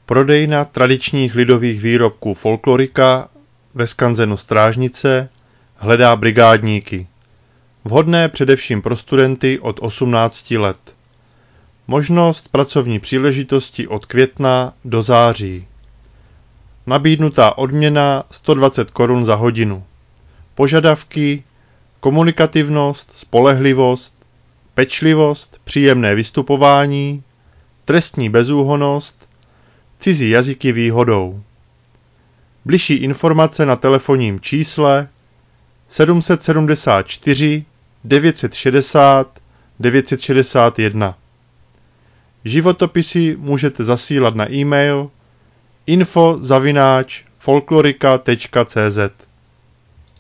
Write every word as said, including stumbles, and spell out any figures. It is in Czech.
Prodejna tradičních lidových výrobků Folklorika ve skanzenu Strážnice hledá brigádníky. Vhodné především pro studenty od osmnácti let. Možnost pracovní příležitosti od května do září. Nabídnutá odměna sto dvacet korun za hodinu. Požadavky: komunikativnost, spolehlivost, pečlivost, příjemné vystupování, trestní bezúhonnost, cizí jazyky výhodou. Bližší informace na telefonním čísle sedm set sedmdesát čtyři devět set šedesát devět set šedesát jedna. Životopisy můžete zasílat na e-mail info zavináč folklorika tečka cz.